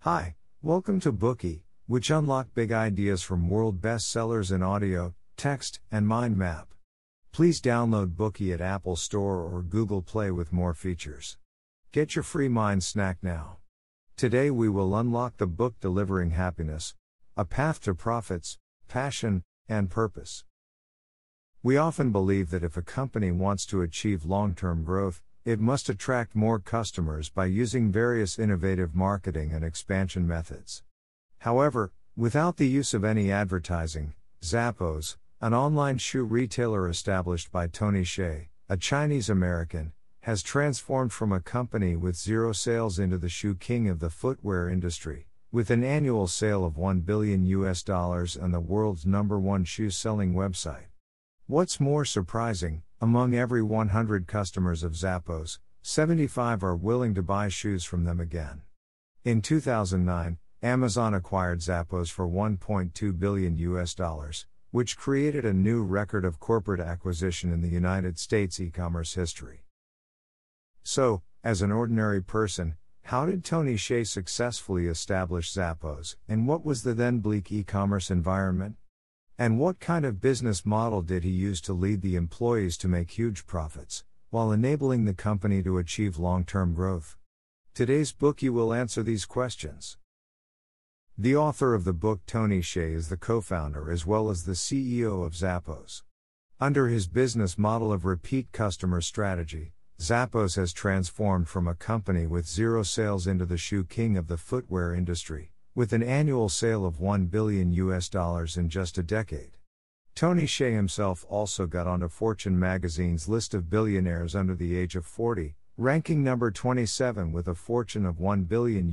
Hi, welcome to Bookey, which unlock big ideas from world bestsellers in audio, text, and mind map. Please download Bookey at Apple Store or Google Play with more features. Get your free mind snack now. Today we will unlock the book Delivering Happiness, A Path to Profits, Passion, and Purpose. We often believe that if a company wants to achieve long-term growth, it must attract more customers by using various innovative marketing and expansion methods. However, without the use of any advertising, Zappos, an online shoe retailer established by Tony Hsieh, a Chinese American, has transformed from a company with zero sales into the shoe king of the footwear industry, with an annual sale of $1 billion and the world's #1 shoe selling website. What's more surprising, among every 100 customers of Zappos, 75 are willing to buy shoes from them again. In 2009, Amazon acquired Zappos for $1.2 billion, which created a new record of corporate acquisition in the United States e-commerce history. So, as an ordinary person, how did Tony Hsieh successfully establish Zappos, and what was the then bleak e-commerce environment? And what kind of business model did he use to lead the employees to make huge profits, while enabling the company to achieve long-term growth? Today's Bookey will answer these questions. The author of the book, Tony Hsieh, is the co-founder as well as the CEO of Zappos. Under his business model of repeat customer strategy, Zappos has transformed from a company with zero sales into the shoe king of the footwear industry, with an annual sale of $1 billion in just a decade. Tony Hsieh himself also got onto Fortune magazine's list of billionaires under the age of 40, ranking number 27 with a fortune of $1 billion.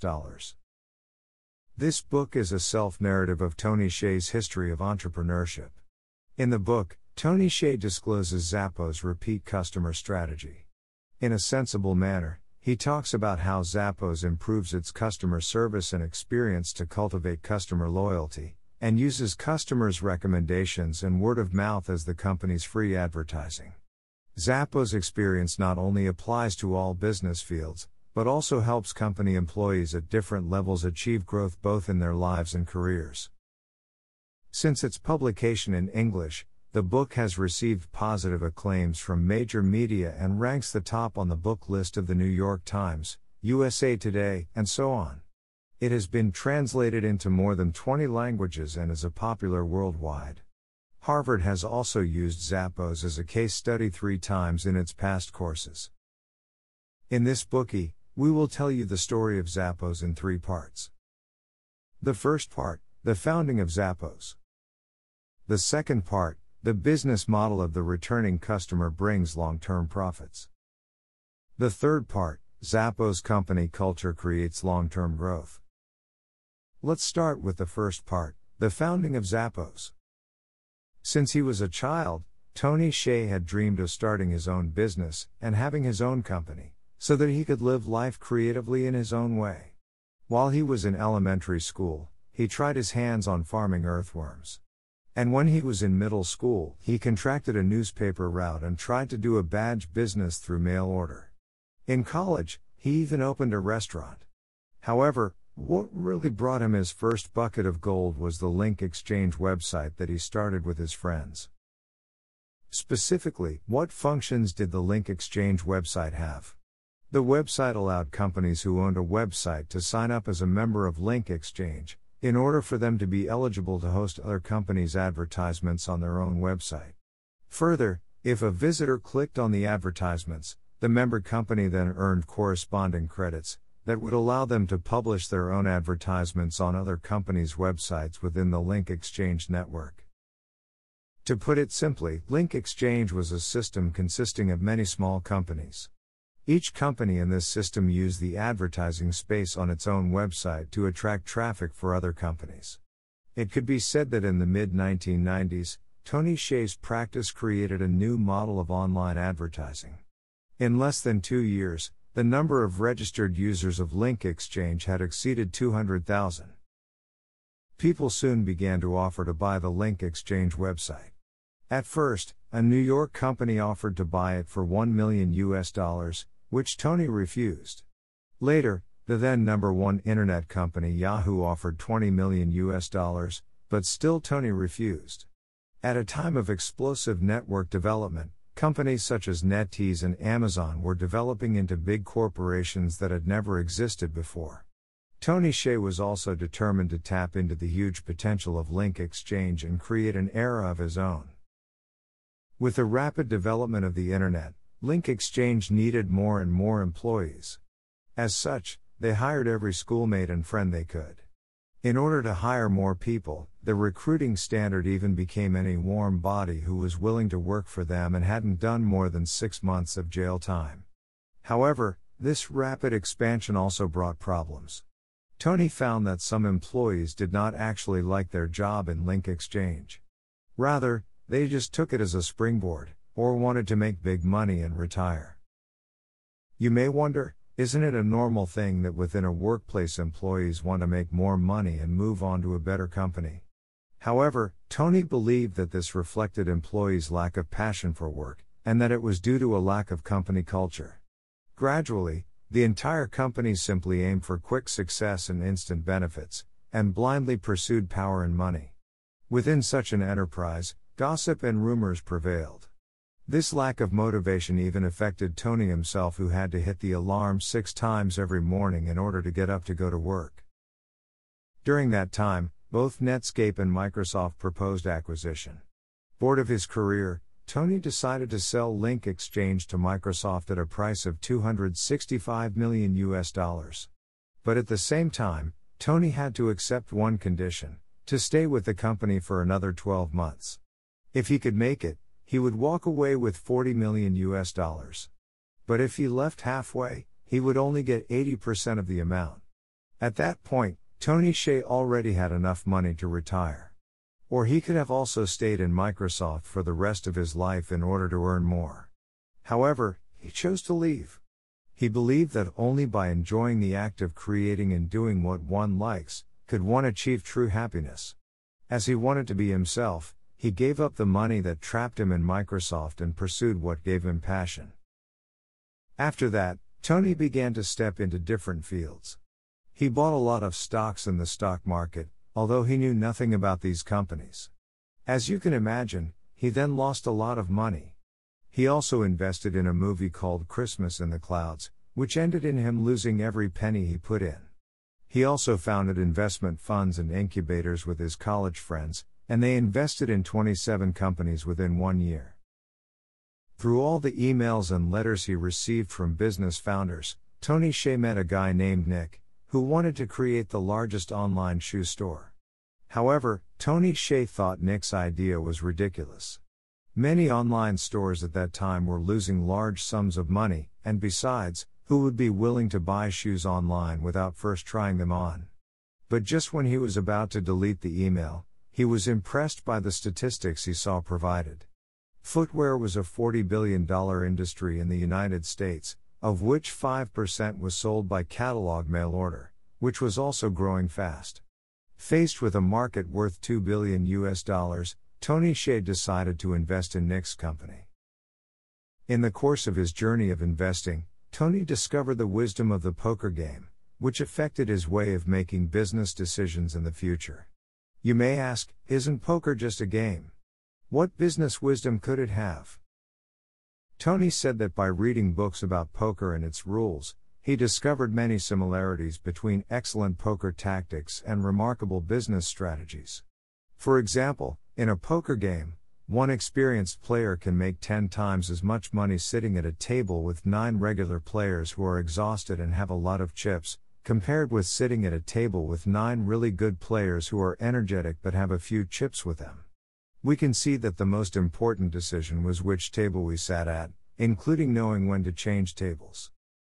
This book is a self-narrative of Tony Hsieh's history of entrepreneurship. In the book, Tony Hsieh discloses Zappos' repeat customer strategy. In a sensible manner, he talks about how Zappos improves its customer service and experience to cultivate customer loyalty, and uses customers' recommendations and word of mouth as the company's free advertising. Zappos' experience not only applies to all business fields, but also helps company employees at different levels achieve growth both in their lives and careers. Since its publication in English, the book has received positive acclaims from major media and ranks the top on the book list of the New York Times, USA Today, and so on. It has been translated into more than 20 languages and is popular worldwide. Harvard has also used Zappos as a case study 3 times in its past courses. In this Bookey, we will tell you the story of Zappos in 3 parts. The first part, the founding of Zappos. The second part, the business model of the returning customer brings long-term profits. The third part, Zappos company culture creates long-term growth. Let's start with the first part, the founding of Zappos. Since he was a child, Tony Hsieh had dreamed of starting his own business and having his own company, so that he could live life creatively in his own way. While he was in elementary school, he tried his hands on farming earthworms. And when he was in middle school, he contracted a newspaper route and tried to do a badge business through mail order. In college, he even opened a restaurant. However, what really brought him his first bucket of gold was the Link Exchange website that he started with his friends. Specifically, what functions did the Link Exchange website have? The website allowed companies who owned a website to sign up as a member of Link Exchange, in order for them to be eligible to host other companies' advertisements on their own website. Further, if a visitor clicked on the advertisements, the member company then earned corresponding credits that would allow them to publish their own advertisements on other companies' websites within the Link Exchange network. To put it simply, Link Exchange was a system consisting of many small companies. Each company in this system used the advertising space on its own website to attract traffic for other companies. It could be said that in the mid-1990s, Tony Hsieh's practice created a new model of online advertising. In less than 2 years, the number of registered users of Link Exchange had exceeded 200,000. People soon began to offer to buy the Link Exchange website. At first, a New York company offered to buy it for $1 million, which Tony refused. Later, The then number one internet company Yahoo offered $20 million, but still Tony refused. At a time of explosive network development, companies such as NetEase and Amazon were developing into big corporations that had never existed before. Tony Hsieh was also determined to tap into the huge potential of Link Exchange and create an era of his own. With the rapid development of the internet, Link Exchange needed more and more employees. As such, they hired every schoolmate and friend they could. In order to hire more people, the recruiting standard even became any warm body who was willing to work for them and hadn't done more than 6 months of jail time. However, this rapid expansion also brought problems. Tony found that some employees did not actually like their job in Link Exchange. Rather, they just took it as a springboard, or wanted to make big money and retire. You may wonder, isn't it a normal thing that within a workplace employees want to make more money and move on to a better company? However, Tony believed that this reflected employees' lack of passion for work, and that it was due to a lack of company culture. Gradually, the entire company simply aimed for quick success and instant benefits, and blindly pursued power and money. Within such an enterprise, gossip and rumors prevailed. This lack of motivation even affected Tony himself, who had to hit the alarm 6 times every morning in order to get up to go to work. During that time, both Netscape and Microsoft proposed acquisition. Bored of his career, Tony decided to sell Link Exchange to Microsoft at a price of $265 million. But at the same time, Tony had to accept one condition: to stay with the company for another 12 months. If he could make it, he would walk away with $40 million. But if he left halfway, he would only get 80% of the amount. At that point, Tony Hsieh already had enough money to retire. Or he could have also stayed in Microsoft for the rest of his life in order to earn more. However, he chose to leave. He believed that only by enjoying the act of creating and doing what one likes, could one achieve true happiness. As he wanted to be himself, he gave up the money that trapped him in Microsoft and pursued what gave him passion. After that, Tony began to step into different fields. He bought a lot of stocks in the stock market, although he knew nothing about these companies. As you can imagine, he then lost a lot of money. He also invested in a movie called Christmas in the Clouds, which ended in him losing every penny he put in. He also founded investment funds and incubators with his college friends, and they invested in 27 companies within 1 year. Through all the emails and letters he received from business founders, Tony Hsieh met a guy named Nick, who wanted to create the largest online shoe store. However, Tony Hsieh thought Nick's idea was ridiculous. Many online stores at that time were losing large sums of money, and besides, who would be willing to buy shoes online without first trying them on? But just when he was about to delete the email, he was impressed by the statistics he saw provided. Footwear was a $40 billion industry in the United States, of which 5% was sold by catalog mail order, which was also growing fast. Faced with a market worth $2 billion, Tony Hsieh decided to invest in Nick's company. In the course of his journey of investing, Tony discovered the wisdom of the poker game, which affected his way of making business decisions in the future. You may ask, isn't poker just a game? What business wisdom could it have? Tony said that by reading books about poker and its rules, he discovered many similarities between excellent poker tactics and remarkable business strategies. For example, in a poker game, one experienced player can make 10 times as much money sitting at a table with 9 regular players who are exhausted and have a lot of chips, compared with sitting at a table with 9 really good players who are energetic but have a few chips with them. We can see that the most important decision was which table we sat at, including knowing when to change tables.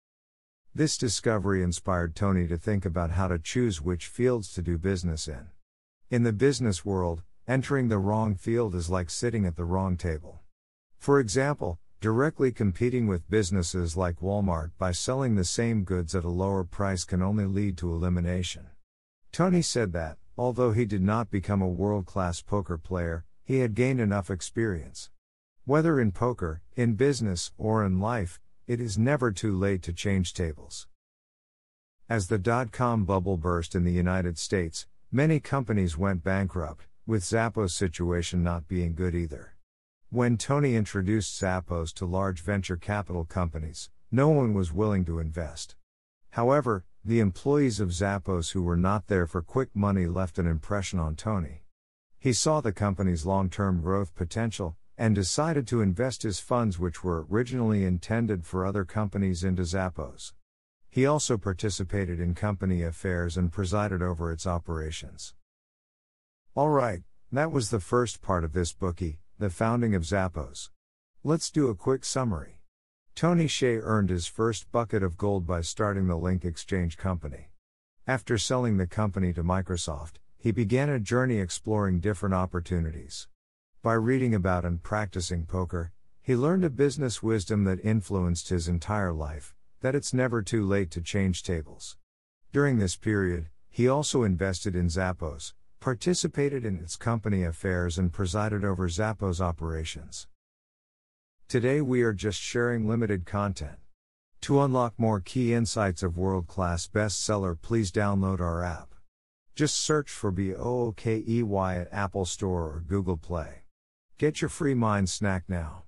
This discovery inspired Tony to think about how to choose which fields to do business in. In the business world, entering the wrong field is like sitting at the wrong table. For example, directly competing with businesses like Walmart by selling the same goods at a lower price can only lead to elimination. Tony said that, although he did not become a world-class poker player, he had gained enough experience. Whether in poker, in business, or in life, it is never too late to change tables. As the dot-com bubble burst in the United States, many companies went bankrupt, with Zappos' situation not being good either. When Tony introduced Zappos to large venture capital companies, no one was willing to invest. However, the employees of Zappos who were not there for quick money left an impression on Tony. He saw the company's long-term growth potential, and decided to invest his funds, which were originally intended for other companies, into Zappos. He also participated in company affairs and presided over its operations. Alright, that was the first part of this bookie, the founding of Zappos. Let's do a quick summary. Tony Hsieh earned his first bucket of gold by starting the Link Exchange Company. After selling the company to Microsoft, he began a journey exploring different opportunities. By reading about and practicing poker, he learned a business wisdom that influenced his entire life, that it's never too late to change tables. During this period, he also invested in Zappos, participated in its company affairs and presided over Zappos operations. Today we are just sharing limited content. To unlock more key insights of world-class bestseller, please download our app. Just search for BOOKEY at Apple Store or Google Play. Get your free mind snack now.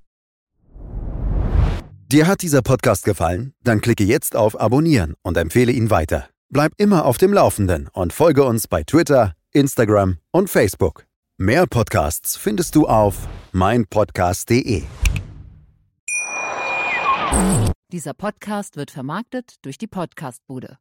Dir hat dieser Podcast gefallen? Dann klicke jetzt auf Abonnieren und empfehle ihn weiter. Bleib immer auf dem Laufenden und folge uns bei Twitter, Instagram und Facebook. Mehr Podcasts findest du auf meinpodcast.de. Dieser Podcast wird vermarktet durch die Podcastbude.